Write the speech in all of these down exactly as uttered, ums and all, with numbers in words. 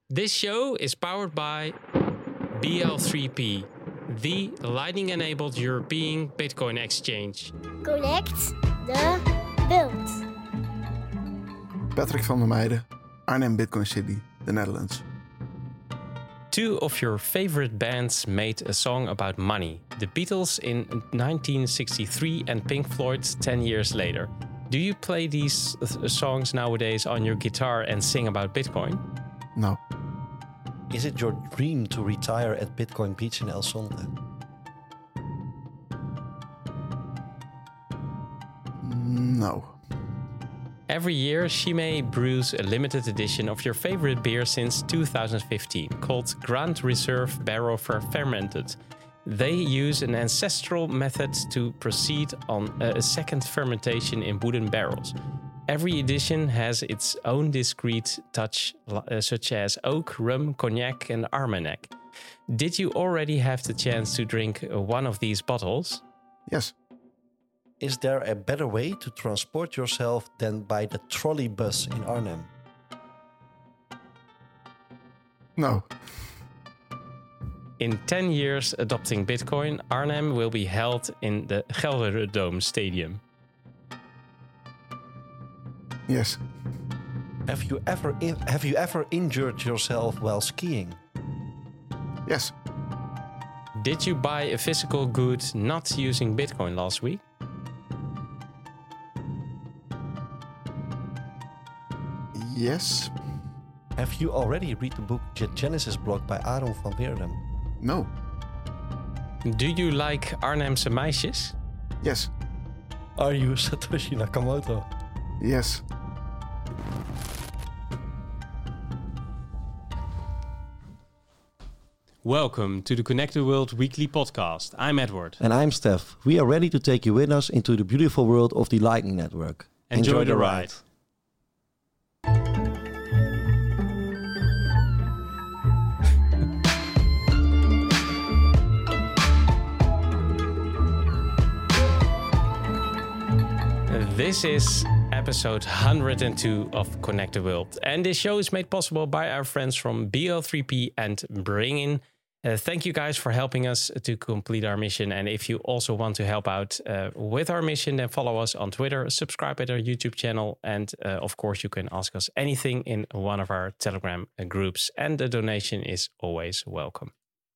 This show is powered by B L three P, the Lightning-enabled European Bitcoin exchange. Connect the Wild. Patrick van der Meijden, Arnhem Bitcoin City, the Netherlands. Two of your favorite bands made a song about money. The Beatles in nineteen sixty-three and Pink Floyd ten years later. Do you play these th- songs nowadays on your guitar and sing about Bitcoin? No. Is it your dream to retire at Bitcoin Beach in El Sonte? No. Every year, Chimay brews a limited edition of your favorite beer since two thousand fifteen, called Grand Reserve Barrel Fermented. They use an ancestral method to proceed on a second fermentation in wooden barrels. Every edition has its own discrete touch, uh, such as oak, rum, cognac, and Armagnac. Did you already have the chance to drink uh, one of these bottles? Yes. Is there a better way to transport yourself than by the trolley bus in Arnhem? No. In ten years adopting Bitcoin, Arnhem will be held in the Gelderdoom Stadium. Yes. Have you ever in, have you ever injured yourself while skiing? Yes. Did you buy a physical good not using Bitcoin last week? Yes. Have you already read the book The Genesis Block by Aaron van Weerdem? No. Do you like Arnhemse meisjes? Yes. Are you Satoshi Nakamoto? Yes. Welcome to the Connect the World weekly podcast. I'm Edward. And I'm Steph. We are ready to take you with us into the beautiful world of the Lightning Network. Enjoy, Enjoy the ride. This is episode one hundred two of Connect the World. And this show is made possible by our friends from B L three P and Bringin. Uh, thank you guys for helping us to complete our mission. And if you also want to help out uh, with our mission, then follow us on Twitter, subscribe at our YouTube channel. And uh, of course, you can ask us anything in one of our Telegram groups. And the donation is always welcome.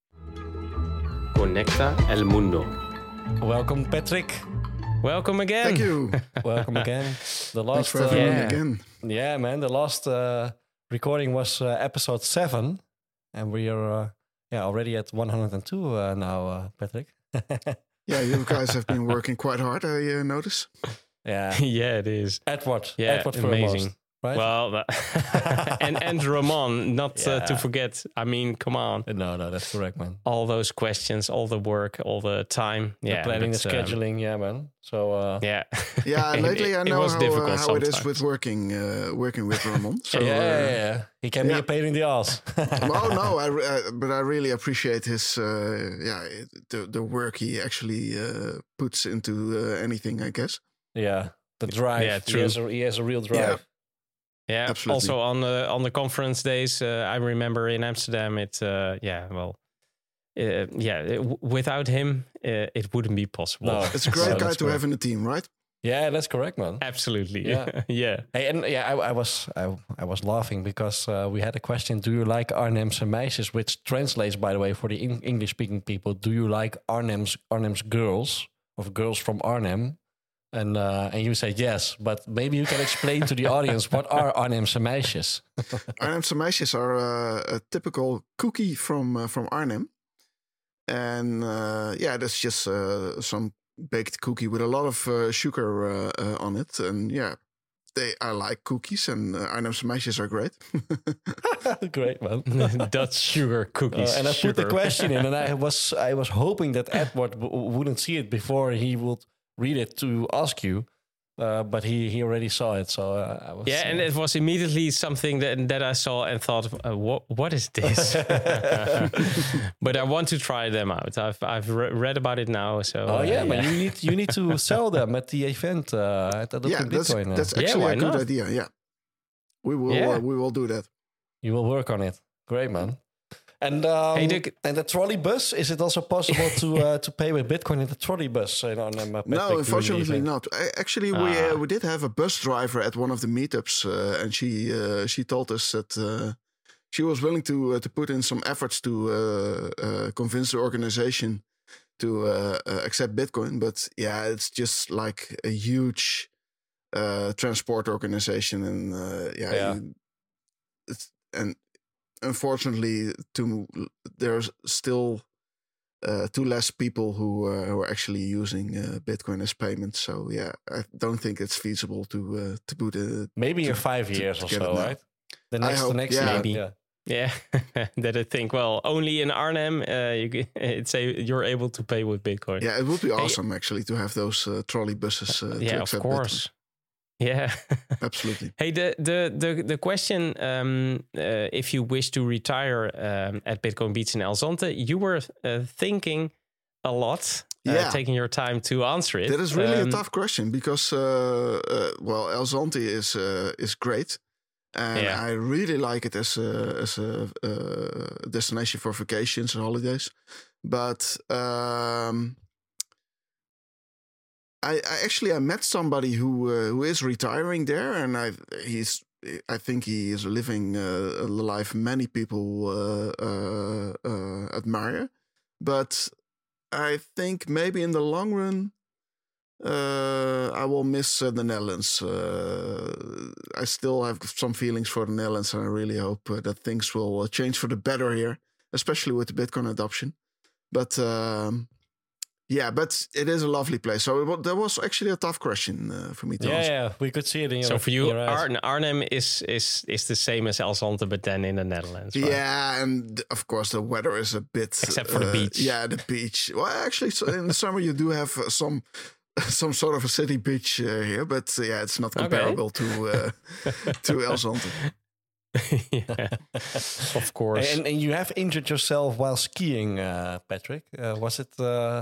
Conecta el mundo. Welcome, Patrick. Welcome again. Thank you. Welcome again. The last, Thanks for having uh, me yeah. again. Yeah, man. The last uh, recording was uh, episode seven, and we are uh, yeah already at one hundred two uh, now, uh, Patrick. Yeah, you guys have been working quite hard, I uh, notice. Yeah, Yeah, it is. Edward. Yeah, Edward amazing. foremost, right? Well, that and and Ramon, not uh, to Yeah. forget. I mean, come on, no, no, that's correct, man. all those questions, all the work, all the time. The Yeah, planning, the but, um, scheduling, yeah, man. So uh, yeah, Yeah, It- lately I it know was how, difficult uh, how it is sometimes. with working uh, working with Ramon. So, yeah, yeah, uh, yeah, he can yeah. be a pain in the ass. well, no, I re- uh, but I really appreciate his uh, yeah the the work he actually uh, puts into uh, anything, I guess. Yeah, the drive. Yeah, he true. has a, he has a real drive. Yeah. yeah. Absolutely. Also on the on the conference days, uh, I remember in Amsterdam. It uh, yeah, well, uh, yeah. it- w- without him, uh, it wouldn't be possible. No. It's a great So guy that's to great. have in the team, right? Yeah, that's correct, man. Absolutely. Yeah. yeah. Hey, and yeah, I, I was I, I was laughing because uh, we had a question: do you like Arnhemse meisjes? Which translates, by the way, for the in- English-speaking people: do you like Arnhem's Arnhem's girls or girls from Arnhem? And uh, and you said yes, but maybe you can explain to the audience what are Arnhemse meisjes? Arnhemse meisjes are uh, a typical cookie from uh, from Arnhem, and uh, yeah, that's just uh, some baked cookie with a lot of uh, sugar uh, uh, on it, and yeah, they I like cookies, and uh, Arnhemse meisjes are great. Great, man. Dutch sugar cookies. Uh, and I put the sugar. question in, and I was I was hoping that Edward w- wouldn't see it before he would read it to ask you, uh, but he, he already saw it. So uh, I was Yeah, and uh, it was immediately something that that I saw and thought, uh, what what is this? But I want to try them out. I've I've re- read about it now. So oh uh, yeah, man, you need you need to sell them at the event uh, at Adopting yeah, that's Bitcoin. uh. that's Yeah, actually why a good not? idea. Yeah, we will Yeah. uh, we will do that. You will work on it. Great, man. And um, Hey, Dick. and the trolley bus, is it also possible to uh, to pay with Bitcoin in the trolley bus? In Arnhem, uh, Patrick, No, do you unfortunately believe? not. I, actually, we Ah. uh, we did have a bus driver at one of the meetups, uh, and she uh, she told us that uh, she was willing to uh, to put in some efforts to uh, uh, convince the organization to uh, uh, accept Bitcoin. But yeah, it's just like a huge uh, transport organization, and uh, yeah, Yeah. you- it's and unfortunately, to there's still uh, too less people who uh, who are actually using uh, Bitcoin as payment. So yeah, I don't think it's feasible to uh, to put it. Maybe in to- five to- years to or get it so, now. right? The I next, the hope, next yeah. year, Maybe. yeah. Yeah, that I think. Well, only in Arnhem, uh, you g- it's a, you're able to pay with Bitcoin. Yeah, it would be Hey- awesome actually to have those uh, trolley buses. Uh, to yeah, of accept course. Yeah. Bitcoin. Absolutely. Hey, the the the the question: um, uh, if you wish to retire um, at Bitcoin Beats in El Zonte, you were uh, thinking a lot, uh, Yeah. taking your time to answer it. That is really Um, a tough question because, uh, uh, well, El Zonte is uh, is great, and Yeah. I really like it as a as a uh, destination for vacations and holidays. But um, I, I actually I met somebody who uh, who is retiring there, and I he's I think he is living uh, a life many people uh, uh, uh, admire, but I think maybe in the long run, uh, I will miss uh, the Netherlands. Uh, I still have some feelings for the Netherlands, and I really hope uh, that things will uh, change for the better here, especially with the Bitcoin adoption. But um, yeah, but it is a lovely place. So it, wa- that was actually a tough question uh, for me to Yeah, answer. yeah, we could see it in your So for in you, your eyes. Arn- Arnhem is is is the same as El Zonte, but then in the Netherlands. Right? Yeah, and of course the weather is a bit Except for the uh, beach. Yeah, the beach. Well, actually, so in the summer you do have uh, some some sort of a city beach uh, here, but uh, yeah, it's not Okay. comparable to uh, to El Zonte. yeah, of course. And, and you have injured yourself while skiing, uh, Patrick. Uh, was it uh,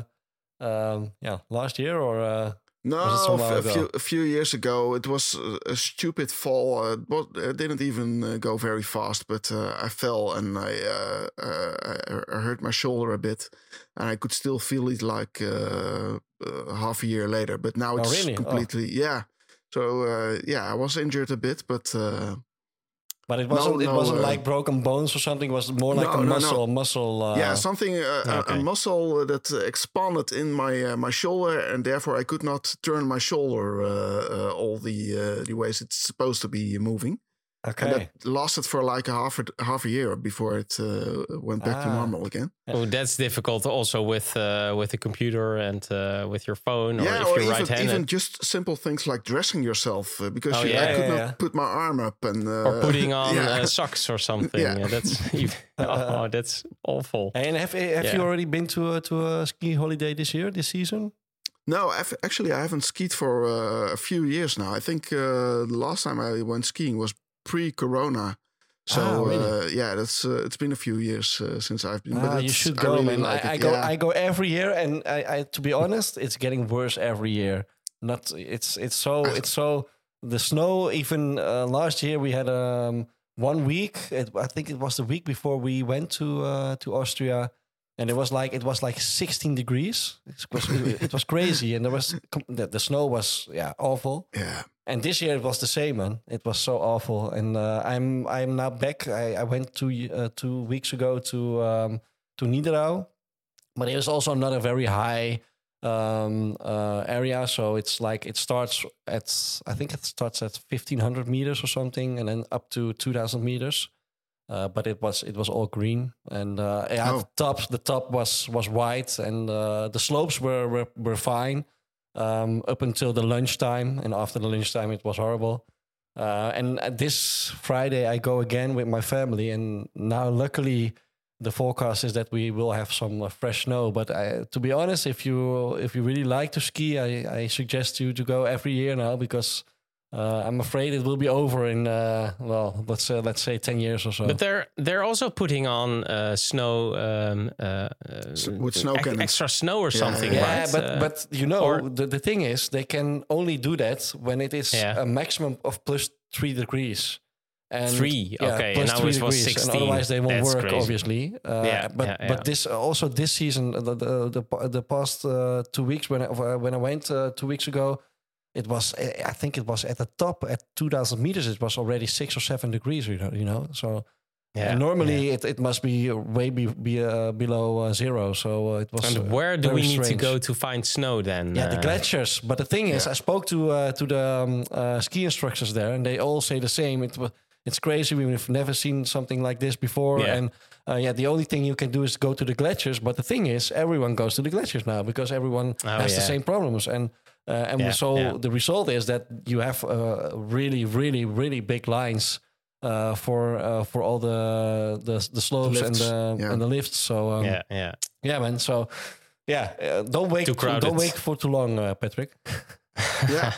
um, yeah last year or? Uh, No, Was it some a, while a few ago? a few years ago, it was a, a stupid fall. Uh, it, was, it didn't even uh, go very fast, but uh, I fell and I, uh, uh, I I hurt my shoulder a bit, and I could still feel it like uh, uh, half a year later. But now Oh, it's really? Oh. completely yeah. So uh, yeah, I was injured a bit, but uh, but it wasn't. it no, wasn't uh, like broken bones or something. It was more like No, a no, no. muscle. Muscle. Uh, yeah, something uh, a- a, okay. muscle that expanded in my uh, my shoulder, and therefore I could not turn my shoulder uh, uh, all the uh, the ways it's supposed to be moving. Okay. And that lasted for like a half a, half a year before it uh, went back to Ah. normal again. Oh, that's difficult also with uh, with the computer and uh, with your phone, or yeah, if or you're even, right-handed, even just simple things like dressing yourself uh, because Oh, you, yeah, I could yeah, not yeah. put my arm up and uh, or putting on yeah. uh, socks or something. Yeah. Yeah, that's oh, that's awful. And have have Yeah. you already been to a, to a ski holiday this year, this season? No, I've, actually, I haven't skied for uh, a few years now. I think uh, the last time I went skiing was pre-corona. So Ah, really? uh, yeah, that's uh, it's been a few years uh, since I've been. Ah, but you it's- should I go, really man. like I, it. I go. Yeah. I go every year, and I, I to be honest, it's getting worse every year. Not it's it's so it's so the snow. Even uh, last year we had um one week. It, I think it was the week before we went to uh, to Austria, and it was like it was like sixteen degrees. It was it, it was crazy, and there was the, the snow was yeah awful. Yeah. And this year it was the same, man. It was so awful, and uh, I'm I'm now back. I, I went two uh, two weeks ago to um, to Niederau, but it is also not a very high um, uh, area. So it's like it starts at I think it starts at fifteen hundred meters or something, and then up to two thousand meters. Uh, but it was it was all green, and uh, yeah, Oh. the top the top was was white, and uh, the slopes were were, were fine. Um, up until the lunchtime, and after the lunchtime, it was horrible. Uh, and uh, this Friday, I go again with my family, and now luckily, the forecast is that we will have some uh, fresh snow. But I, to be honest, if you if you really like to ski, I, I suggest you to go every year now because uh, I'm afraid it will be over in uh, well, let's uh, let's say ten years or so. But they're they're also putting on uh, snow um, uh, uh, S- with snow ex- cannons. extra snow or something, Yeah, right? but Uh, but you know or- the, the thing is they can only do that when it is Yeah. a maximum of plus three degrees. And Three, yeah, okay, plus and now three it was degrees, and sixteen. otherwise they won't That's work, crazy. obviously. Uh, Yeah, but yeah, yeah. but this also this season, the the the, the past uh, two weeks when I, when I went uh, two weeks ago, it was I think it was at the top at two thousand meters. It was already six or seven degrees. You know, you know. So Yeah, and normally yeah. it, it must be way be, be uh, below uh, zero. So uh, it was. And uh, where do we very need strange. to go to find snow then? Yeah, the Uh, glaciers. But the thing is, Yeah. I spoke to uh, to the um, uh, ski instructors there, and they all say the same. It was it's crazy. We've never seen something like this before. Yeah. And uh, yeah, the only thing you can do is go to the glaciers. But the thing is, everyone goes to the glaciers now because everyone Oh, has the yeah. same problems. And uh, and Yeah, so yeah. the result is that you have uh, really, really, really big lines. Uh, for uh, for all the the, the slopes and Lifts, the yeah. and the lifts, so um, yeah, yeah. yeah, man. So yeah, uh, don't wait Too too crowded. don't wait for too long, uh, Patrick. Yeah.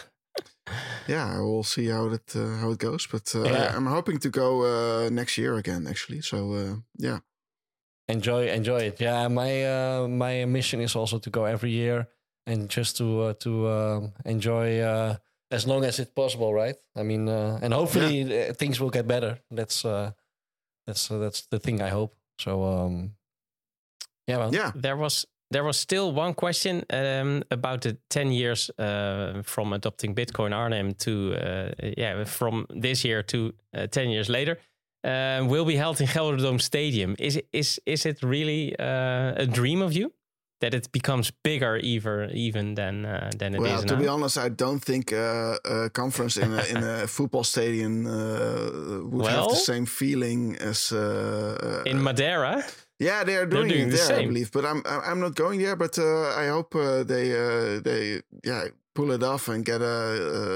Yeah, we'll see how it uh, how it goes. But uh, Yeah. I, I'm hoping to go uh, next year again, actually. So uh, yeah, enjoy enjoy it. Yeah, my uh, my mission is also to go every year and just to uh, to um, enjoy uh, as long as it's possible, right? I mean, uh, and hopefully uh, things will get better. That's uh, that's uh, that's the thing I hope. So um, yeah, man. yeah. There was there was still one question um, about the ten years uh, from adopting Bitcoin Arnhem to uh, yeah from this year to uh, ten years later. Uh, will be held in Gelderdoom Stadium. Is it is is it really uh, a dream of you that it becomes bigger even even than uh, than it Well, is to now? be honest, I don't think uh, a conference in a, in a football stadium uh, would have Well? the same feeling as. Uh, uh, In Madeira, yeah, they are doing, doing it the there, I same. believe. But I'm I'm I'm not going there. But uh, I hope uh, they uh, they yeah pull it off and get a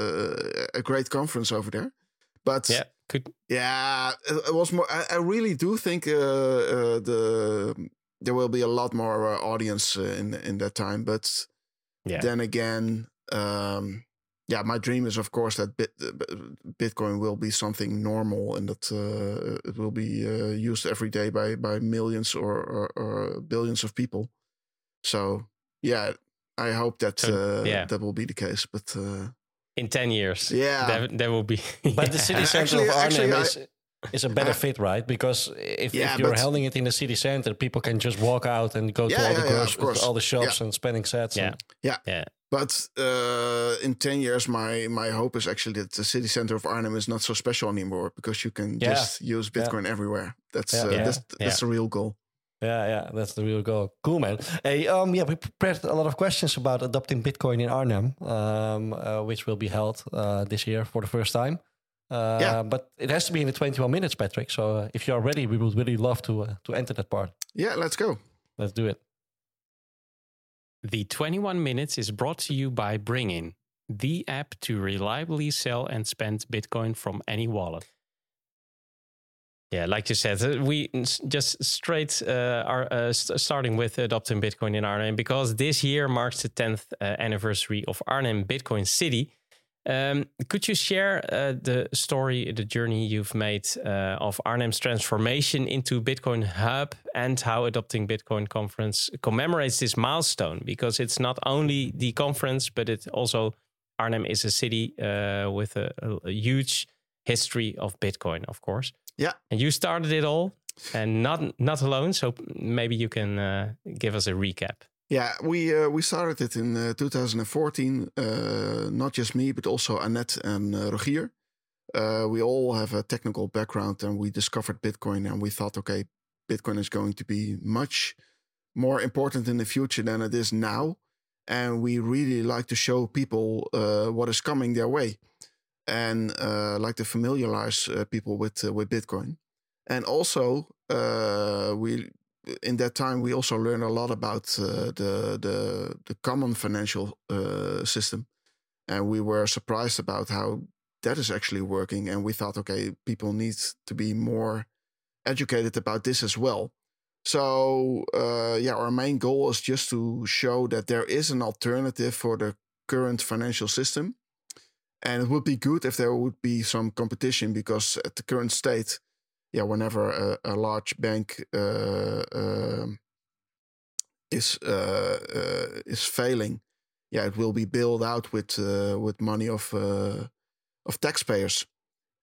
a, a great conference over there. But yeah, could yeah, it, it was more. I, I really do think uh, uh, the there will be a lot more uh, audience uh, in in that time. But yeah. then again, um, yeah, my dream is of course that bit, uh, Bitcoin will be something normal and that uh, it will be uh, used every day by by millions or, or, or billions of people. So yeah, I hope that So, uh, yeah. that will be the case. But uh, In ten years, Yeah. that, that will be. But the city center Actually- of Arnhem actually, I- is is a better I- fit, right? Because if, Yeah, if you're but- holding it in the city center, people can just walk out and go to Yeah, all the yeah, yeah, groceries, of course. all the shops, Yeah. and spending sets. Yeah, And, yeah. But uh, in ten years, my my hope is actually that the city center of Arnhem is not so special anymore because you can Yeah. just use Bitcoin everywhere. That's Yeah. uh, Yeah. that's, Yeah. that's the real goal. yeah, yeah, that's the real goal. Cool, man. Hey, um, yeah, we prepared a lot of questions about adopting Bitcoin in Arnhem, um, uh, which will be held uh, this year for the first time. Uh, Yeah. But it has to be in the twenty-one minutes, Patrick. So uh, if you are ready, we would really love to uh, to enter that part. Yeah, let's go. Let's do it. The twenty-one minutes is brought to you by Bringin, the app to reliably sell and spend Bitcoin from any wallet. Yeah, like you said, uh, we s- just straight uh, are uh, st- starting with adopting Bitcoin in Arnhem because this year marks the tenth uh, anniversary of Arnhem Bitcoin City. Um, could you share uh, the story, the journey you've made uh, of Arnhem's transformation into Bitcoin Hub and how Adopting Bitcoin Conference commemorates this milestone? Because it's not only the conference, but it also, Arnhem is a city uh, with a, a huge history of Bitcoin, of course. Yeah. And you started it all and not not alone. So maybe you can uh, give us a recap. Yeah, we uh, we started it in uh, two thousand fourteen. Uh, not just me, but also Annette and uh, Rogier. Uh, we all have a technical background, and we discovered Bitcoin, and we thought, okay, Bitcoin is going to be much more important in the future than it is now, and we really like to show people uh, what is coming their way, and uh, like to familiarize uh, people with uh, with Bitcoin, and also uh, we. In that time, we also learned a lot about uh, the, the the common financial uh, system, and we were surprised about how that is actually working. And we thought, okay, people need to be more educated about this as well. So, uh, yeah, our main goal is just to show that there is an alternative for the current financial system, and it would be good if there would be some competition because at the current state. Yeah, whenever a, a large bank uh, uh, is uh, uh, is failing, yeah, it will be bailed out with uh, with money of uh, of taxpayers,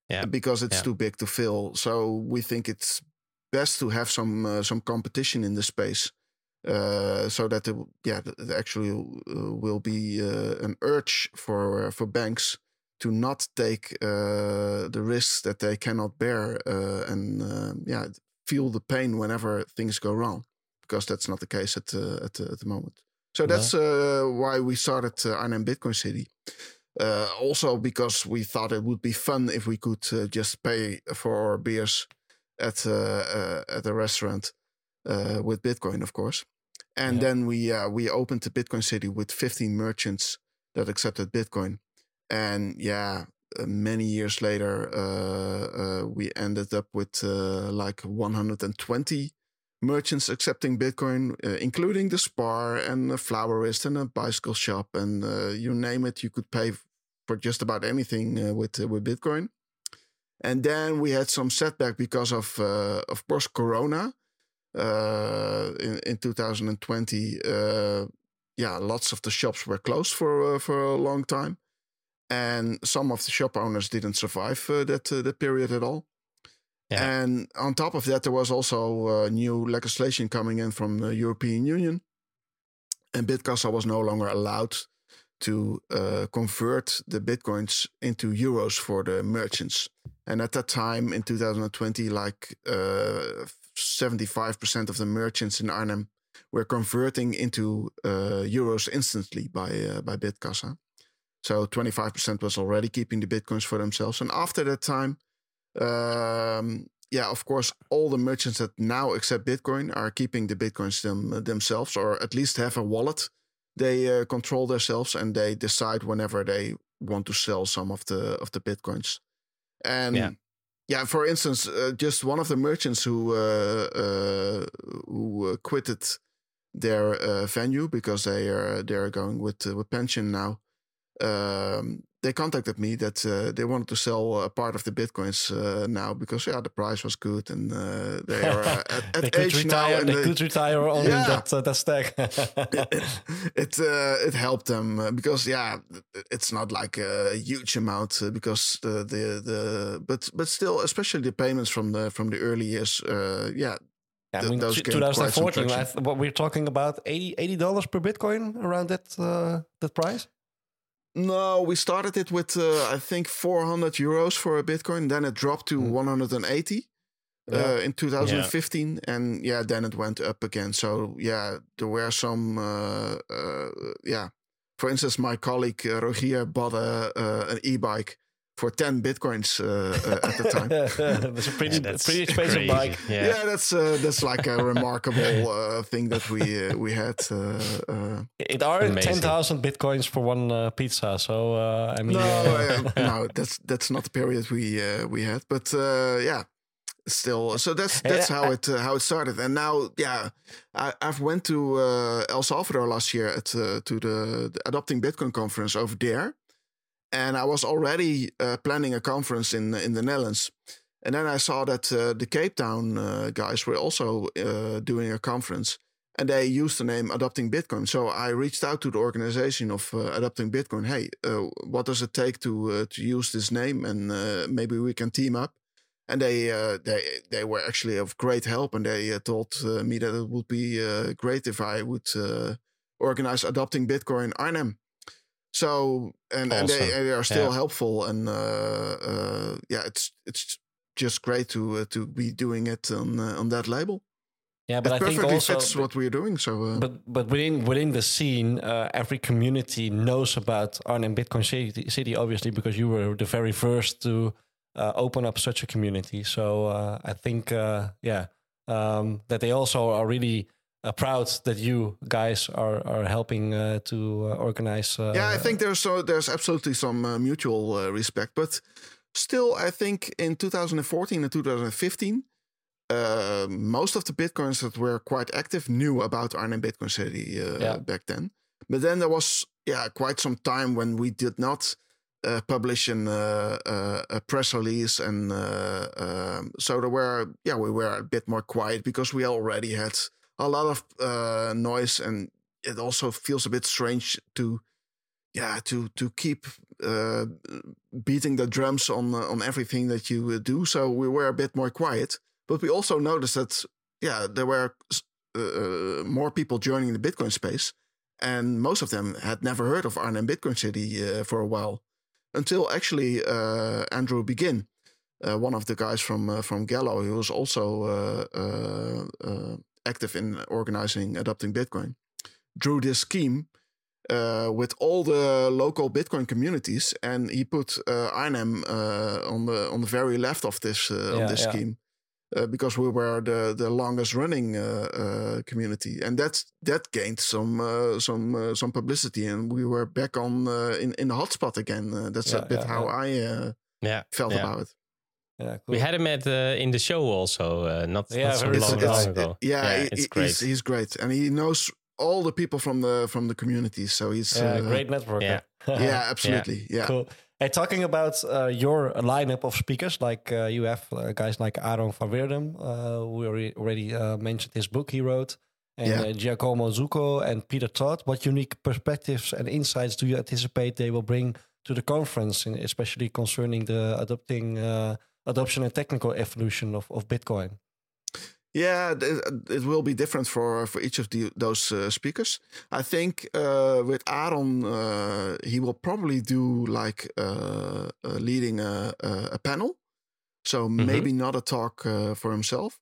Yeah. because it's Yeah. too big to fill. So we think it's best to have some uh, some competition in the space, uh, so that there, yeah, there actually uh, will be uh, an urge for uh, for banks to not take uh, the risks that they cannot bear, uh, and uh, yeah, feel the pain whenever things go wrong, because that's not the case at uh, at, uh, at the moment. So that's uh, why we started uh, Arnhem Bitcoin City. Uh, also because we thought it would be fun if we could uh, just pay for our beers at uh, uh, at a restaurant uh, with Bitcoin, of course. And Yeah. then we uh, we opened the Bitcoin City with fifteen merchants that accepted Bitcoin. And yeah, uh, many years later, uh, uh, we ended up with uh, like one hundred twenty merchants accepting Bitcoin, uh, including the Spar and a flowerist and a bicycle shop, and uh, you name it, you could pay for just about anything uh, with uh, with Bitcoin. And then we had some setback because of, uh, of course, Corona. Uh, in in two thousand twenty, uh, yeah, lots of the shops were closed for uh, for a long time, and some of the shop owners didn't survive uh, that uh, that period at all. Yeah. And on top of that, there was also uh, new legislation coming in from the European Union, and Bitcasa was no longer allowed to uh, convert the Bitcoins into euros for the merchants. And at that time, in two thousand twenty, like uh, seventy-five percent of the merchants in Arnhem were converting into uh, euros instantly by uh, by Bitcasa. So twenty-five percent was already keeping the Bitcoins for themselves. And after that time, um, yeah, of course, all the merchants that now accept Bitcoin are keeping the Bitcoins them, themselves, or at least have a wallet. They uh, control themselves and they decide whenever they want to sell some of the of the Bitcoins. And Yeah. yeah, for instance, uh, just one of the merchants who uh, uh, who uh, quitted their uh, venue because they are they are going with uh, with pension now. Um, they contacted me that uh, they wanted to sell a part of the Bitcoins uh, now because yeah, the price was good and uh, they are uh, at, at they could age retire. now. And They they, could retire on Yeah. that uh, that stack. it uh, it helped them uh, because yeah, it's not like a huge amount uh, because the the the but but still, especially the payments from the from the early years, uh, yeah. Yeah, I Th- mean, those t- gained quite some twenty fourteen. I traction. th- what we're talking about eighty dollars per Bitcoin around that uh, that price. No, we started it with uh, I think four hundred euros for a Bitcoin. Then it dropped to Mm. one hundred eighty Yeah. uh, in two thousand fifteen, and yeah, then it went up again. So yeah, there were some uh, uh, yeah. For instance, my colleague uh, Rogier bought a, uh, an e-bike for ten bitcoins uh, uh, at the time. That's a pretty Yeah, that's pretty expensive crazy. bike. Yeah. Yeah, that's uh, that's like a remarkable uh, thing that we uh, we had. Uh, uh, It are Amazing. ten thousand bitcoins for one uh, pizza. So uh, I mean, no, uh, uh, no, that's that's not the period we uh, we had. But uh, yeah, still, so that's that's how it uh, how it started. And now, yeah, I, I've went to uh, El Salvador last year at uh, to the, the Adopting Bitcoin conference over there, and I was already uh, planning a conference in in the Netherlands. And then I saw that uh, the Cape Town uh, guys were also uh, doing a conference, and they used the name Adopting Bitcoin. So I reached out to the organization of uh, Adopting Bitcoin. Hey, uh, what does it take to uh, to use this name, and uh, maybe we can team up. And they uh, they they were actually of great help, and they uh, told uh, me that it would be uh, great if I would uh, organize Adopting Bitcoin Arnhem. So and, and they, Awesome. they are still Yeah. helpful, and uh, uh, yeah, it's it's just great to uh, to be doing it on uh, on that label. yeah, but It I think perfectly also, fits what we're doing. So uh, but but within within the scene, uh, every community knows about Arnhem Bitcoin City, City, obviously, because you were the very first to uh, open up such a community. So uh, I think, uh, yeah, um, that they also are really uh, proud that you guys are are helping uh, to uh, organize. Uh, yeah, I think there's so there's absolutely some uh, mutual uh, respect, but still, I think in two thousand fourteen and two thousand fifteen. Uh, most of the Bitcoins that were quite active knew about Arnhem Bitcoin City uh, Yeah. back then. But then there was, yeah, quite some time when we did not uh, publish an, uh, uh, a press release. And uh, um, so there were, yeah, we were a bit more quiet because we already had a lot of uh, noise. And it also feels a bit strange to yeah, to to keep uh, beating the drums on uh, on everything that you uh, do. So we were a bit more quiet, but we also noticed that yeah, there were uh, more people joining the Bitcoin space, and most of them had never heard of Arnhem Bitcoin City uh, for a while, until actually uh, Andrew Begin, uh, one of the guys from uh, from Gallo, who was also uh, uh, uh, active in organizing adopting Bitcoin, drew this scheme uh, with all the local Bitcoin communities, and he put uh, Arnhem uh, on the on the very left of this uh, Yeah, on this yeah. scheme. Uh, because we were the the longest running uh, uh, community, and that's that gained some uh, some uh, some publicity, and we were back on uh, in in the hotspot again. Uh, that's Yeah, a bit yeah, how yeah. I uh, Yeah, felt yeah. about it. Yeah, cool. We had him at uh, in the show also, uh, not, Yeah, not so very long, soon. long It's- ago. yeah, yeah, he- it's he- great. He's, he's great, and he knows all the people from the from the community. So he's Yeah, uh, great network. yeah. Yeah, absolutely. Yeah, Cool. Hey, talking about uh, your lineup of speakers, like uh, you have uh, guys like Aaron van Weerdem, uh, we already, already uh, mentioned his book he wrote, and Yeah. uh, Giacomo Zucco and Peter Todd. What unique perspectives and insights do you anticipate they will bring to the conference, and especially concerning the adopting uh, adoption and technical evolution of, of Bitcoin? Yeah, th- it will be different for for each of the, those uh, speakers. I think uh, with Aaron, uh, he will probably do like uh, uh, leading a, a, a panel, so maybe not a talk uh, for himself.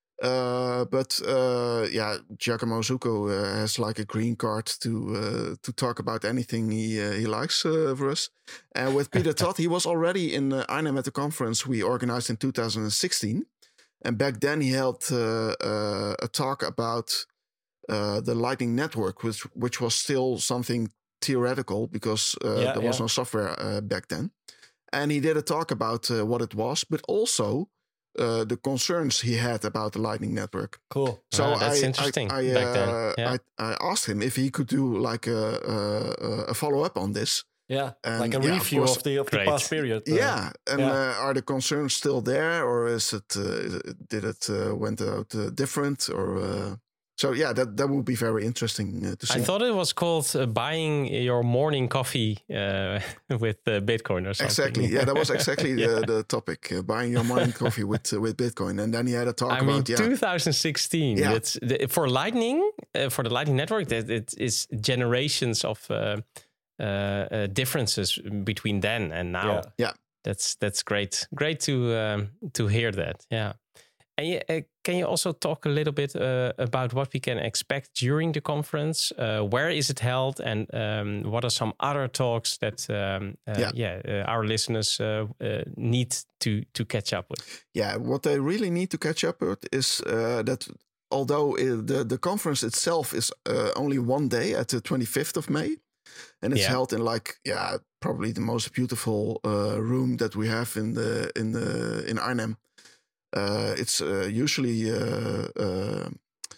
Uh, but uh, yeah, Giacomo Zucco uh, has like a green card to uh, to talk about anything he uh, he likes uh, for us. And with Peter Todd, he was already in uh, Arnhem at the conference we organized in two thousand sixteen. And back then he held uh, uh, a talk about uh, the Lightning Network, which which was still something theoretical because uh, Yeah, there was yeah. no software uh, back then. And he did a talk about uh, what it was, but also uh, the concerns he had about the Lightning Network. Cool. So Ah, that's I, interesting I, I, back then. uh, Yeah. I, I asked him if he could do like a, a, a follow up on this. Yeah, And like a yeah, of review course- of the of the Great. past period. uh, Yeah, and yeah. Uh, are the concerns still there, or is it uh, did it uh, went out uh, different, or uh, so? Yeah, that that would be very interesting uh, to see. I thought it was called uh, buying your morning coffee uh, with uh, Bitcoin or something. Exactly. Yeah, that was exactly Yeah. the, the topic: uh, buying your morning coffee with uh, with Bitcoin. And then he had a talk I mean, about yeah, two thousand sixteen. Yeah. It's the, for Lightning, uh, for the Lightning Network. That it is generations of uh, uh, uh, differences between then and now. Yeah. Yeah. That's that's great. Great to um, to hear that. Yeah. And you, uh, can you also talk a little bit uh, about what we can expect during the conference? Uh, where is it held, and um, what are some other talks that um, uh, Yeah. yeah, uh, our listeners uh, uh, need to to catch up with? yeah. What they really need to catch up with is uh, that although uh, the the conference itself is uh, only one day at the twenty-fifth of May, and it's Yeah. held in like yeah probably the most beautiful uh, room that we have in the in the in Arnhem. Uh, it's uh, usually uh, uh,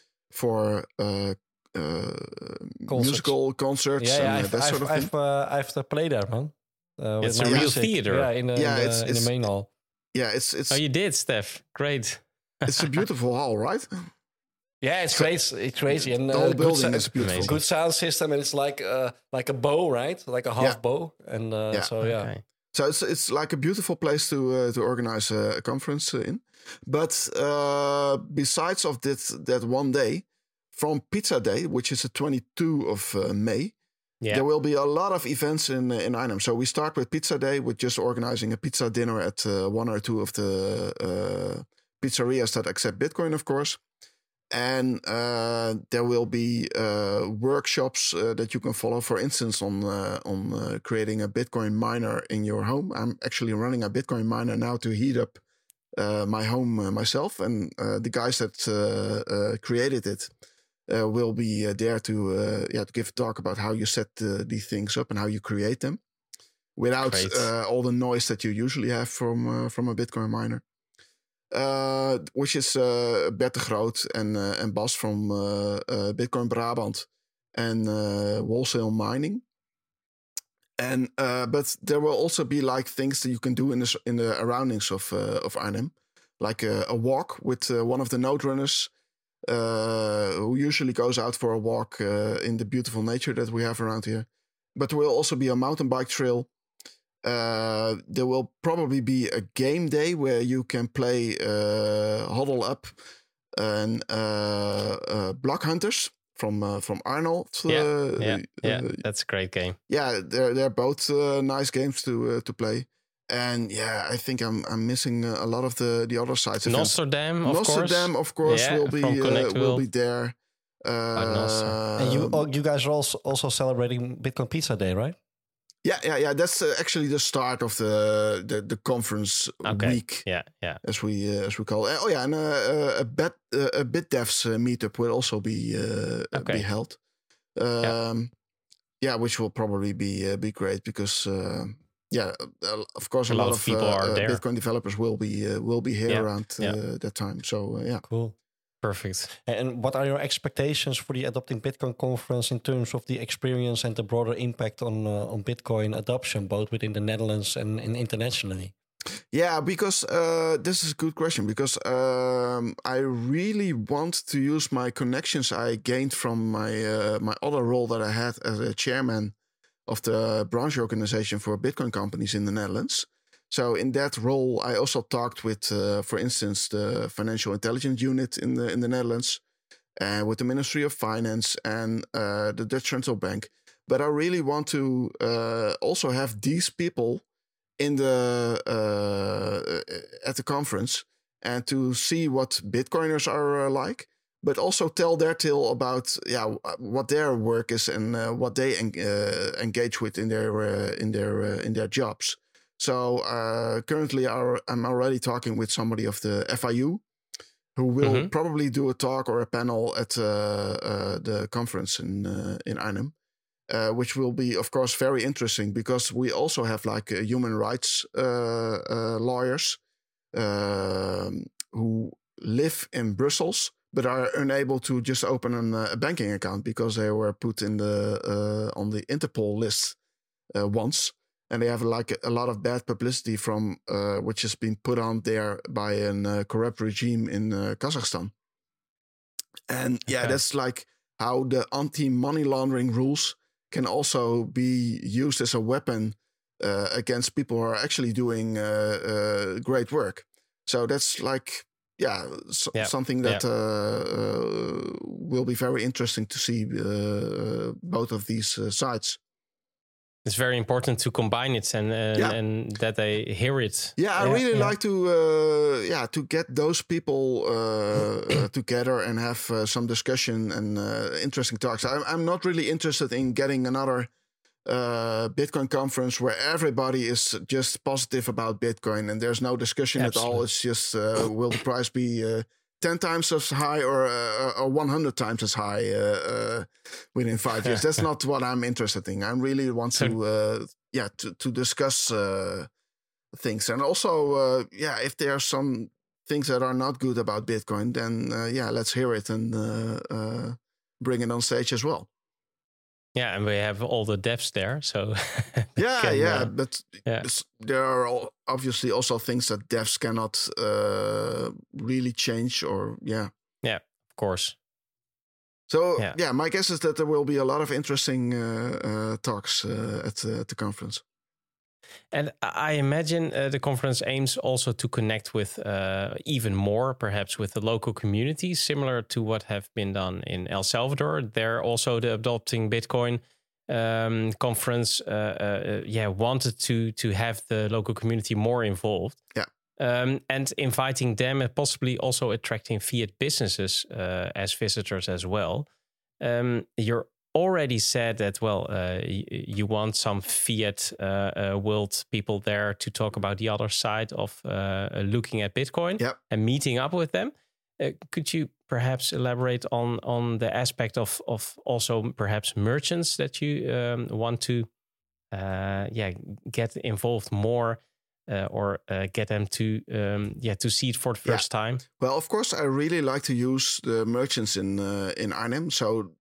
for uh, uh, musical concerts Yeah, yeah, and uh, I've, that I've, sort of thing. I've, uh, I've uh, played there, man. Uh, with It's my a real music. theater. Yeah, in the, Yeah, in, it's- the, in the it's- main hall. yeah, it's it's Oh, you did, Steph. Great. it's a beautiful hall, right? Yeah, it's crazy. It's crazy, and The uh, whole good, building sa- is beautiful. Amazing. good sound system, and it's like uh, like a bow, right? Like a half Yeah. bow, and uh, Yeah. so yeah, Okay. So it's it's like a beautiful place to uh, to organize a, a conference uh, in. But uh, besides of that that one day, from Pizza Day, which is the twenty-second of uh, May, Yeah. there will be a lot of events in uh, in Arnhem. So we start with Pizza Day with just organizing a pizza dinner at uh, one or two of the uh, pizzerias that accept Bitcoin, of course. And uh, there will be uh, workshops uh, that you can follow. For instance, on uh, on uh, creating a Bitcoin miner in your home. I'm actually running a Bitcoin miner now to heat up uh, my home uh, myself. And uh, the guys that uh, uh, created it uh, will be uh, there to uh, yeah to give a talk about how you set uh, these things up and how you create them without Great. uh, all the noise that you usually have from uh, from a Bitcoin miner. Uh, which is uh, Bert de Groot and uh, and Bas from uh, uh, Bitcoin Brabant and uh, Wholesale Mining. And uh, but there will also be like things that you can do in the s- in the surroundings of uh, of Arnhem, like a, a walk with uh, one of the node runners, uh, who usually goes out for a walk uh, in the beautiful nature that we have around here. but there will also be a mountain bike trail. Uh, there will probably be a game day where you can play uh, Huddle Up and uh, uh, Block Hunters from uh, from Arnold. Uh, yeah, yeah, yeah. Uh, that's a great game. Yeah, they're they're both uh, nice games to uh, to play. And yeah, I think I'm I'm missing a lot of the, the other sides. Nostradam, of course. Nostradam, of course, yeah, will be uh, will be there. Uh, and you oh, you guys are also also celebrating Bitcoin Pizza Day, right? Yeah, yeah, yeah. That's uh, actually the start of the the, the conference okay. week. Yeah, yeah. As we uh, as we call it. Oh yeah, and uh, a bit uh, a BitDevs uh, meetup will also be uh, okay. be held. Um, yeah. yeah, which will probably be uh, be great because. Uh, Yeah, uh, of course, a, a lot, lot of of people uh, are uh, there. Bitcoin developers will be uh, will be here yeah. around uh, yeah. that time. So uh, yeah, cool, perfect. And what are your expectations for the Adopting Bitcoin conference in terms of the experience and the broader impact on uh, on Bitcoin adoption, both within the Netherlands and, and internationally? Yeah, because uh, this is a good question because um, I really want to use my connections I gained from my uh, my other role that I had as a chairman of the branch organization for Bitcoin companies in the Netherlands. So in that role, I also talked with, uh, for instance, the Financial Intelligence Unit in the in the Netherlands, and with the Ministry of Finance and uh, the Dutch Central Bank. But I really want to uh, also have these people in the uh, at the conference and to see what Bitcoiners are uh, like. But also tell their tale about yeah what their work is and uh, what they en- uh, engage with in their uh, in their uh, in their jobs. So uh, currently, our, I'm already talking with somebody of the F I U, who will mm-hmm. probably do a talk or a panel at uh, uh, the conference in uh, in Arnhem, uh, which will be, of course, very interesting because we also have like uh, human rights uh, uh, lawyers uh, who live in Brussels, but are unable to just open an, uh, a banking account because they were put in the uh, on the Interpol list uh, once, and they have like a, a lot of bad publicity from uh, which has been put on there by a uh, corrupt regime in uh, Kazakhstan. And yeah, okay. That's like how the anti-money laundering rules can also be used as a weapon uh, against people who are actually doing uh, uh, great work. So that's like. Yeah, so, yeah, something that yeah. uh, uh, will be very interesting to see uh, both of these uh, sides. It's very important to combine it and and, yeah. and that they hear it. Yeah, I yeah, really yeah. like to uh, yeah to get those people uh, uh, together and have uh, some discussion and uh, interesting talks. I'm I'm not really interested in getting another uh, Bitcoin conference where everybody is just positive about Bitcoin and there's no discussion Absolutely. At all. It's just uh, will the price be uh, ten times as high or uh, or one hundred times as high uh, uh, within five years? That's not what I'm interested in. I really want to uh, yeah to to discuss uh, things and also uh, yeah if there are some things that are not good about Bitcoin, then uh, yeah let's hear it and uh, uh, bring it on stage as well. Yeah, and we have all the devs there, so yeah, can, yeah, uh, but yeah. there are obviously also things that devs cannot uh, really change, or yeah, yeah, of course. So yeah. yeah, my guess is that there will be a lot of interesting uh, uh, talks uh, at, uh, at the conference. And I imagine uh, the conference aims also to connect with uh, even more, perhaps with the local community, similar to what have been done in El Salvador. There also the Adopting Bitcoin um, conference, uh, uh, yeah, wanted to to have the local community more involved. Yeah. Um, and inviting them and possibly also attracting fiat businesses uh, as visitors as well. Um, you're already said that, well, uh, y- you want some fiat uh, uh, world people there to talk about the other side of uh, looking at Bitcoin yep. and meeting up with them. Uh, could you perhaps elaborate on on the aspect of of also perhaps merchants that you um, want to uh, yeah get involved more uh, or uh, get them to um, yeah to see it for the first yeah. time? Well, of course, I really like to use the merchants in uh, in Arnhem. So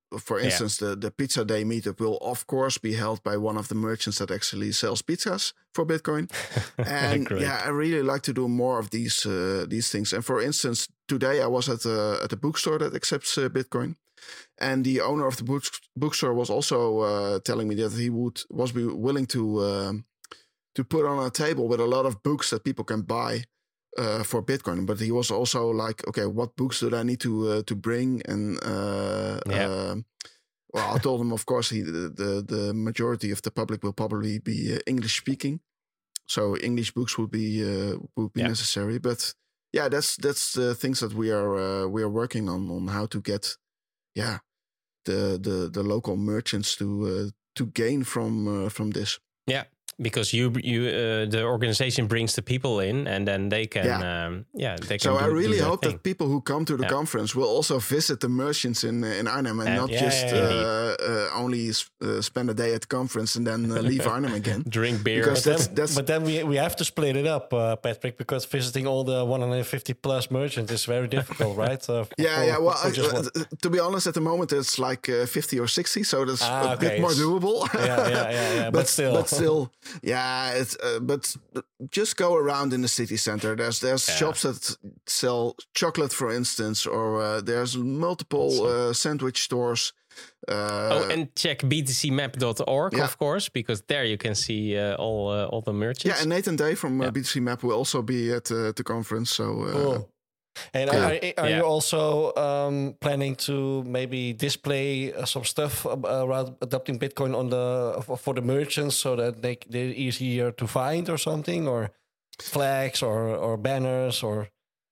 for instance, yeah. the, the Pizza Day meetup will, of course, be held by one of the merchants that actually sells pizzas for Bitcoin. And yeah, I really like to do more of these uh, these things. And for instance, today I was at a, at a bookstore that accepts uh, Bitcoin. And the owner of the book, bookstore was also uh, telling me that he would was be willing to um, to put on a table with a lot of books that people can buy uh, for Bitcoin. But he was also like, okay, what books do I need to uh, to bring? And uh, yeah. uh, well, I told him, of course, he the, the the majority of the public will probably be uh, English speaking, so English books would be uh, would be yeah. necessary. But yeah, that's that's the things that we are uh, we are working on on how to get yeah the the the local merchants to uh, to gain from uh, from this. Yeah. Because you, you, uh, the organization brings the people in, and then they can, yeah. Um, yeah, they can. So do, I really hope thing. that people who come to the yeah. conference will also visit the merchants in in Arnhem and, and not yeah, just yeah, yeah, uh, uh, only uh, spend a day at the conference and then uh, leave Arnhem again. Drink beer. Because but, that's, then, that's but then we we have to split it up, uh, Patrick, because visiting all the one hundred fifty plus merchants is very difficult, right? Uh, yeah, for, yeah. Well, for I, uh, to be honest, at the moment it's like uh, fifty or sixty, so that's ah, a okay. bit more doable. yeah, yeah, yeah, yeah. But, but still, but still, yeah. It's uh, but just go around in the city center. There's there's yeah. shops that sell chocolate, for instance, or uh, there's multiple uh, sandwich stores. Uh, oh, and check b t c map dot org, yeah. of course, because there you can see uh, all uh, all the merchants. Yeah, and Nathan Day from uh, yeah. B T C Map will also be at uh, the conference. So. Uh, cool. And yeah. are, are yeah. you also um, planning to maybe display uh, some stuff around adopting Bitcoin on the for the merchants so that they they're easier to find or something, or flags or, or banners or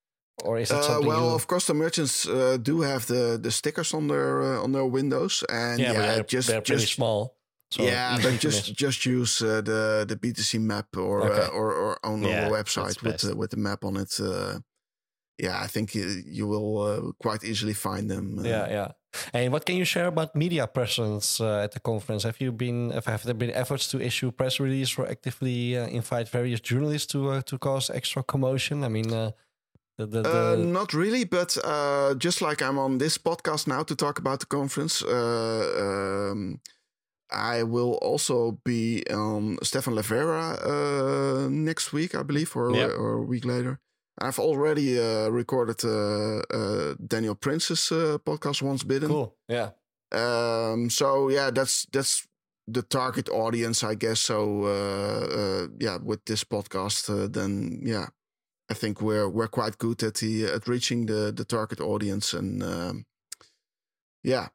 or is it something? Uh, well, you... of course, the merchants uh, do have the, the stickers on their uh, on their windows, and yeah, yeah, but they're, just they're pretty just, small. So yeah, but just just use uh, the the B T C map or okay. uh, or or on yeah, our website with uh, with the map on it. Uh, yeah, I think you, you will uh, quite easily find them. Uh, yeah, yeah. And what can you share about media presence uh, at the conference? Have you been have there been efforts to issue press release or actively uh, invite various journalists to uh, to cause extra commotion? I mean. Uh, The, the, the... Uh, not really, but uh, just like I'm on this podcast now to talk about the conference, uh, um, I will also be on Stefan Levera uh, next week, I believe, or, yep. or a week later. I've already uh, recorded uh, uh, Daniel Prince's uh, podcast, Once Bidden. Cool, yeah. Um, so yeah, that's that's the target audience, I guess. So uh, uh, yeah, with this podcast, uh, then yeah. I think we're we're quite good at the at reaching the, the target audience, and um, yeah,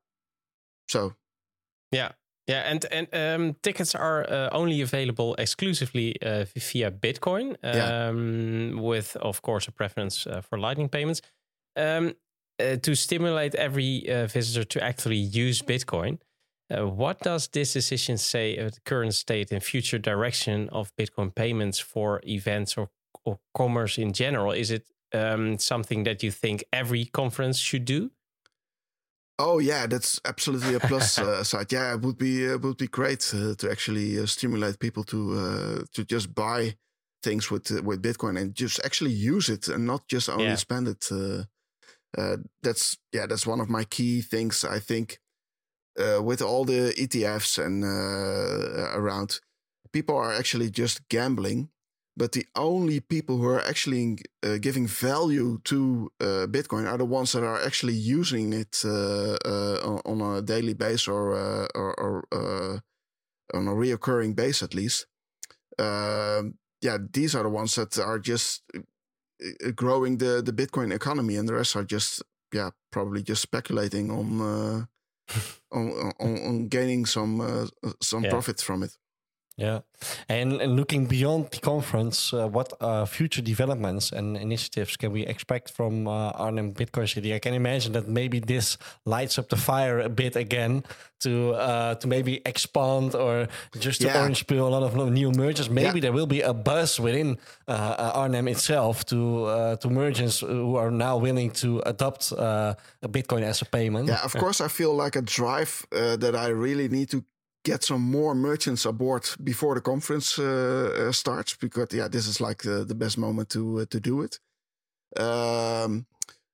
so yeah, yeah, and and um, tickets are uh, only available exclusively uh, via Bitcoin, um, yeah. with of course a preference uh, for Lightning payments. Um, uh, to stimulate every uh, visitor to actually use Bitcoin, uh, what does this decision say of the current state and future direction of Bitcoin payments for events or or commerce in general? Is it um, something that you think every conference should do? Oh yeah, that's absolutely a plus uh, side. Yeah, it would be it would be great uh, to actually uh, stimulate people to uh, to just buy things with uh, with Bitcoin and just actually use it and not just only yeah. spend it. Uh, uh, that's yeah, that's one of my key things. I think uh, with all the E T Fs and uh, around, people are actually just gambling. But the only people who are actually uh, giving value to uh, Bitcoin are the ones that are actually using it uh, uh, on a daily basis or uh, or, or uh, on a reoccurring base at least. Uh, yeah, these are the ones that are just growing the, the Bitcoin economy, and the rest are just yeah probably just speculating on uh, on, on on gaining some uh, some yeah. profit from it. Yeah, and, and looking beyond the conference, uh, what uh, future developments and initiatives can we expect from uh, Arnhem Bitcoin City? I can imagine that maybe this lights up the fire a bit again to uh, to maybe expand or just to yeah. orange peel a lot of new merchants. Maybe yeah. there will be a buzz within uh, Arnhem itself to uh, to merchants who are now willing to adopt uh, a Bitcoin as a payment. Yeah, of course, I feel like a drive uh, that I really need to get some more merchants aboard before the conference uh, uh, starts, because yeah, this is like the, the best moment to uh, to do it. Um,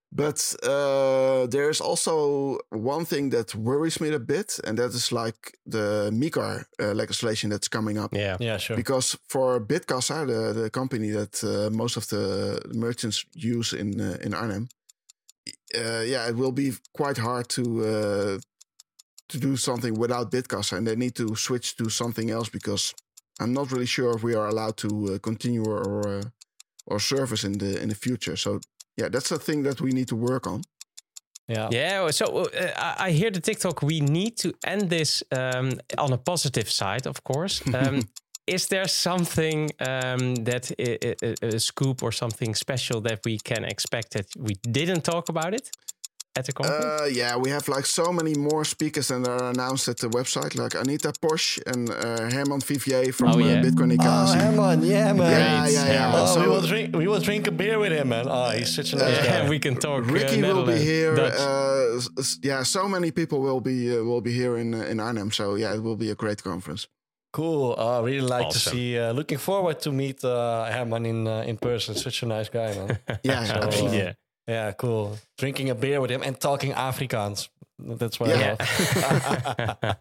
But uh, there's also one thing that worries me a bit, and that is like the MiCAR uh, legislation that's coming up. Yeah. Yeah, sure. Because for Bitkassa, the, the company that uh, most of the merchants use in uh, in Arnhem, uh, yeah, it will be quite hard to uh, to do something without Bitkassa, and they need to switch to something else because I'm not really sure if we are allowed to uh, continue our uh, our service in the in the future. So yeah, that's a thing that we need to work on. Yeah. Yeah. So uh, I I hear the TikTok. We need to end this um, on a positive side, of course. Um, is there something um, that a, a, a scoop or something special that we can expect that we didn't talk about it at the conference? Uh, yeah, we have like so many more speakers than are announced at the website, like Anita Posch and uh, Herman Vivier from Oh, yeah. uh, Bitcoin Oh, Icasi. Herman, yeah, man. Yeah, yeah, yeah. Oh, So- we will drink. We will drink a beer with him, man. Oh, he's such a nice Yeah, guy. we can talk. uh, Ricky will be Netherlands, here. Dutch. Uh, s- s- yeah, so many people will be uh, will be here in uh, in Arnhem. So yeah, it will be a great conference. Cool. Oh, I really like to Awesome. see. Uh, looking forward to meet uh, Herman in uh, in person. Such a nice guy, man. Yeah, So, absolutely. uh, yeah. Yeah, cool. Drinking a beer with him and talking Afrikaans. That's what I Yeah. love.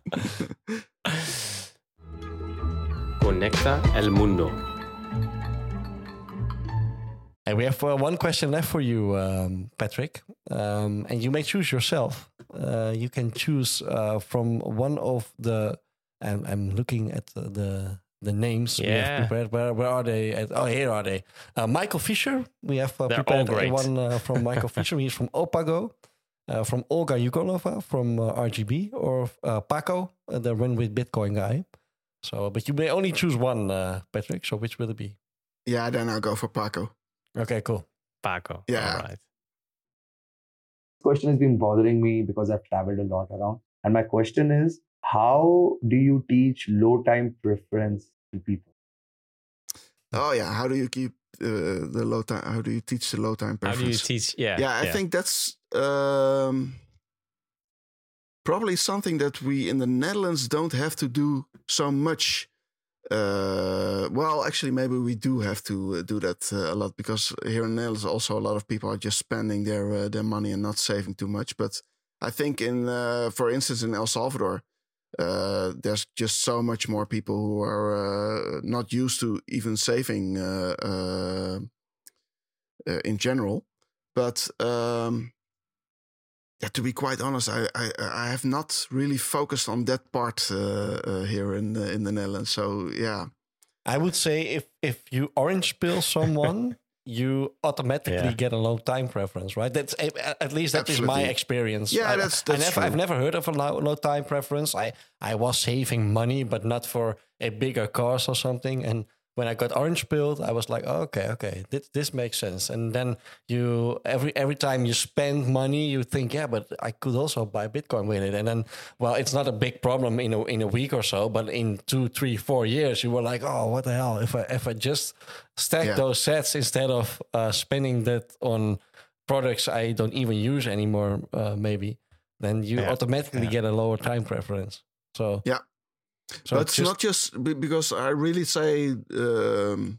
Conecta el mundo. And we have uh, one question left for you, um, Patrick. Um, and you may choose yourself. Uh, you can choose uh, from one of the. I'm, I'm looking at the the, the names we Yeah. have prepared. Where, where are they? At, oh, here are they. Uh, Michael Fisher. We have uh, They're prepared all great. one uh, from Michael Fisher. He's from Opago. Uh, from Olga Yukolova from uh, R G B, or uh, Paco, uh, the Run with Bitcoin guy. So, but you may only choose one, uh, Patrick. So, which will it be? Yeah, then I'll go for Paco. Okay, cool. Paco. Yeah. All right. Question has been bothering me because I've traveled a lot around. And my question is, how do you teach low time preference to people? Oh yeah, how do you keep uh, the low time? How do you teach the low time How do you preference? teach? Yeah. yeah, I think that's um, probably something that we in the Netherlands don't have to do so much. Uh, well, actually, maybe we do have to uh, do that uh, a lot because here in the Netherlands, also a lot of people are just spending their uh, their money and not saving too much. But I think in, uh, for instance, in El Salvador, uh, there's just so much more people who are uh, not used to even saving uh, uh, uh, in general. But um, yeah, to be quite honest, I, I I have not really focused on that part uh, uh, here in the, in the Netherlands. So yeah, I would say if if you orange pill someone, you automatically Yeah. get a low time preference, right? That's a- at least that is my Absolutely. experience. Yeah, I, that's- I that's never, true. I've never heard of a low, low time preference. I I was saving money, but not for a bigger cause or something. And when I got orange pilled, I was like, oh, okay, okay, this, this makes sense. And then you every every time you spend money, you think, yeah, but I could also buy Bitcoin with it. And then, well, it's not a big problem in a in a week or so, but in two, three, four years, you were like, oh, what the hell? If I if I just stack Yeah. those sets instead of uh, spending that on products I don't even use anymore, uh, maybe, then you Yeah. automatically Yeah. get a lower time preference. So Yeah. so but it's just- not just be- because I really say um,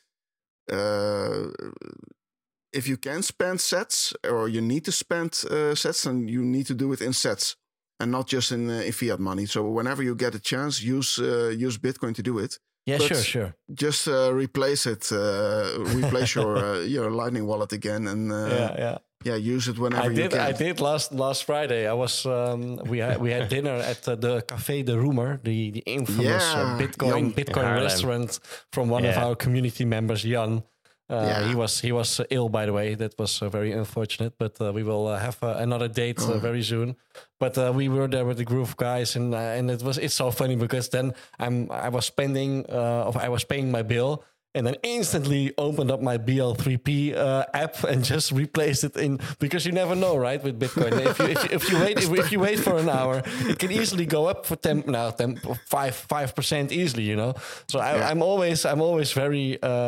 uh, if you can spend sets or you need to spend uh, sets, then you need to do it in sets and not just in, uh, in fiat money. So whenever you get a chance, use uh, use Bitcoin to do it. yeah, but- sure, sure. Just uh, replace it, uh, replace your uh, your Lightning wallet again, and uh, yeah, yeah. yeah, use it whenever I you did. can. I did last last Friday. I was. Um, we had we had dinner at uh, the Café de Roemer, the the infamous Yeah, uh, Bitcoin Jan. Bitcoin Haarlem. restaurant from one of Yeah. our community members, Jan. Uh, Yeah. He was he was uh, ill, by the way. That was uh, very unfortunate. But uh, we will uh, have uh, another date uh, Oh. very soon. But uh, we were there with a group of guys, and uh, and it was it's so funny because then I'm I was spending uh, of I was paying my bill. And then instantly opened up my B L three P uh, app and just replaced it in, because you never know, right? With Bitcoin, if you if you, if you wait if, if you wait for an hour, it can easily go up for ten now ten five five percent easily, you know. So I, Yeah. I'm always I'm always very uh,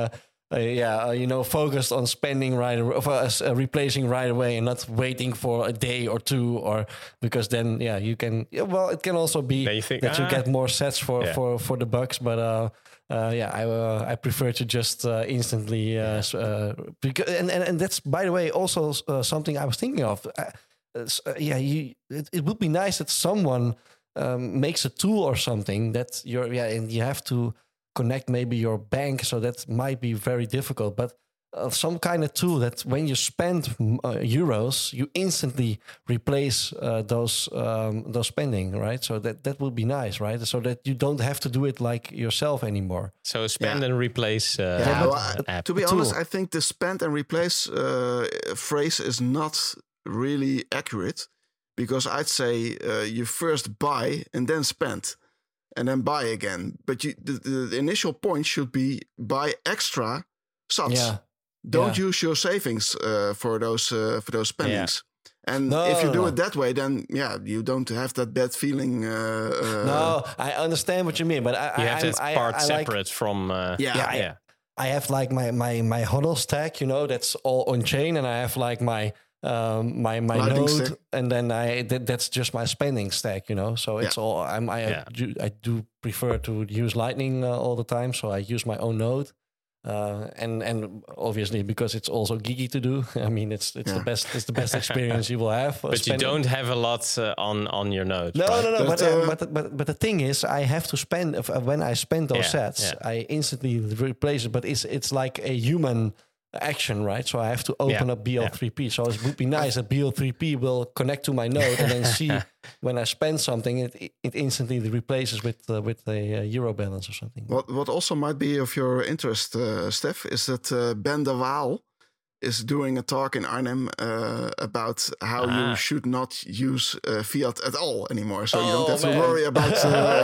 uh, yeah, uh, you know, focused on spending right, of uh, uh, replacing right away, and not waiting for a day or two, or because then, yeah, you can. Yeah, well, it can also be Then you think, that you "Ah." get more sets for Yeah. for for the bucks, but. Uh, Uh, yeah, I uh, I prefer to just uh, instantly uh, s- uh, because and, and and that's, by the way, also uh, something I was thinking of. Uh, it's, uh, yeah, you, it, it would be nice that someone um, makes a tool or something that you're yeah, and you have to connect maybe your bank, so that might be very difficult, but. Uh, some kind of tool that when you spend mm, uh, euros, you instantly replace uh, those um, those spending, right? So that that would be nice, right? So that you don't have to do it like yourself anymore. So spend Yeah. and replace uh, Yeah, app- well, I- app. to be A honest, tool. I think the spend and replace uh, phrase is not really accurate, because I'd say uh, you first buy and then spend and then buy again. But you, the, the, the initial point should be buy extra sats. Yeah. Don't Yeah. use your savings uh, for those uh, for those spendings. And No, if you no, do no. it that way, then yeah, you don't have that bad feeling. Uh, uh, No, I understand what you mean, but I, You I, have I'm- that I, part I like, separate from. Uh, Yeah. Yeah, I- yeah. I have like my my my hodl stack, you know, that's all on chain, and I have like my um my my Lightning node, stack. and then I that, that's just my spending stack, you know. So it's all I'm I Yeah. do I do prefer to use Lightning uh, all the time, so I use my own node. Uh, and and obviously because it's also geeky to do. I mean, it's it's Yeah. the best it's the best experience you will have. uh, But you spending- don't have a lot uh, on on your node. No, right? no, no. But, But, uh, uh, but but but the thing is, I have to spend if, uh, when I spend those Yeah, sets, yeah. I instantly replace it. But it's it's like a human action, right? So I have to open Yeah, up B L three P. So it would be nice that B L three P will connect to my node and then see when I spend something, it it instantly replaces with uh, with a uh, euro balance or something. What what also might be of your interest, uh, Steph, is that uh, Ben de Waal is doing a talk in Arnhem uh, about how Ah. you should not use uh, fiat at all anymore. So you don't Oh, have to man. worry about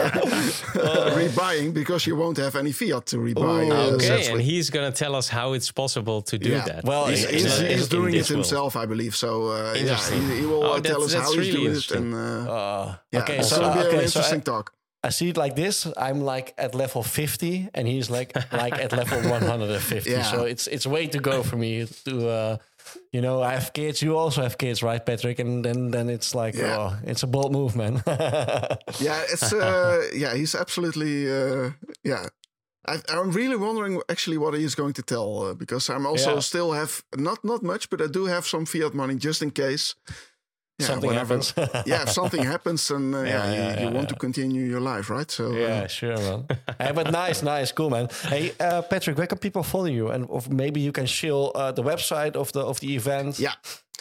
uh, rebuying, because you won't have any fiat to rebuy. Ooh. uh, Okay, sets and with. he's gonna tell us how it's possible to do Yeah. that. Well, He's, in- he's, in- he's in doing this it world. himself, I believe. So uh, yeah, Interesting. he, he will Oh, uh, tell that's- us that's how he's really doing it. interesting. And uh, Uh, yeah, okay, it's so going to be okay, an so interesting I, talk. I see it like this. I'm like at level fifty, and he's like like at level one hundred fifty. Yeah. So it's it's way to go for me to, uh, you know, I have kids. You also have kids, right, Patrick? And then then it's like, Yeah. oh, it's a bold move, man. Yeah, it's uh, yeah, he's absolutely uh, yeah. I, I'm really wondering actually what he's going to tell uh, because I'm also Yeah. still have not not much, but I do have some fiat money just in case. Yeah, Something whenever- happens. yeah, if something happens, then uh, yeah, Yeah, you, yeah, you yeah, want yeah. to continue your life, right? So uh, Yeah, sure, man. Hey, but nice, nice, cool, man. Hey, uh, Patrick, where can people follow you? And of maybe you can shill uh, the website of the of the event. Yeah.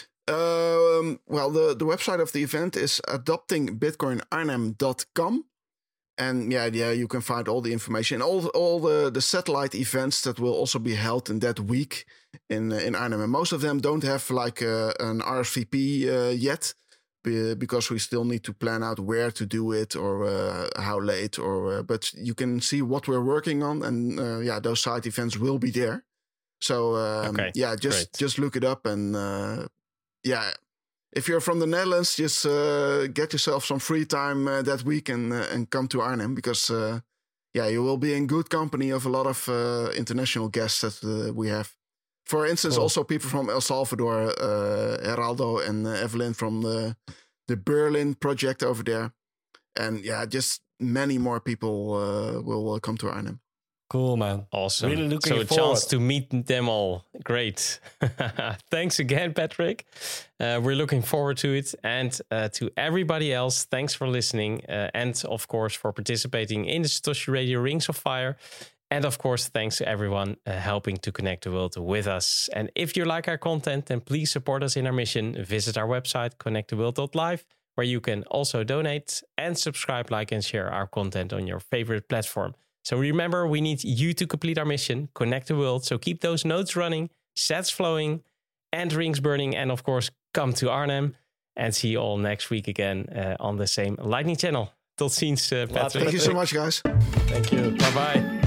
Um, well, the, the website of the event is adopting bitcoin arnhem dot com. And yeah, yeah, you can find all the information, all all the, the satellite events that will also be held in that week in uh, in Arnhem. And most of them don't have like uh, an R S V P uh, yet, be- because we still need to plan out where to do it or uh, how late. Or uh, but you can see what we're working on, and uh, yeah, those side events will be there. So um, Okay, yeah, just great. just look it up, and uh, yeah. If you're from the Netherlands, just uh, get yourself some free time uh, that week and uh, and come to Arnhem, because uh, yeah, you will be in good company of a lot of uh, international guests that uh, we have. For instance, Cool. also people from El Salvador, uh, Geraldo and uh, Evelyn from the the Berlin project over there, and yeah, just many more people uh, will uh, come to Arnhem. Cool, man. Awesome. Really looking so a forward. chance to meet them all. Great. Thanks again, Patrick. Uh, we're looking forward to it. And uh, to everybody else, thanks for listening. Uh, and of course, for participating in the Satoshi Radio Rings of Fire. And of course, thanks to everyone uh, helping to connect the world with us. And if you like our content, then please support us in our mission. Visit our website, connect the world dot live, where you can also donate and subscribe, like, and share our content on your favorite platform. So remember, we need you to complete our mission, connect the world. So keep those nodes running, sets flowing, and rings burning. And of course, come to Arnhem, and see you all next week again uh, on the same Lightning channel. Tot ziens, uh, Patrick. Thank you so much, guys. Thank you. Bye-bye.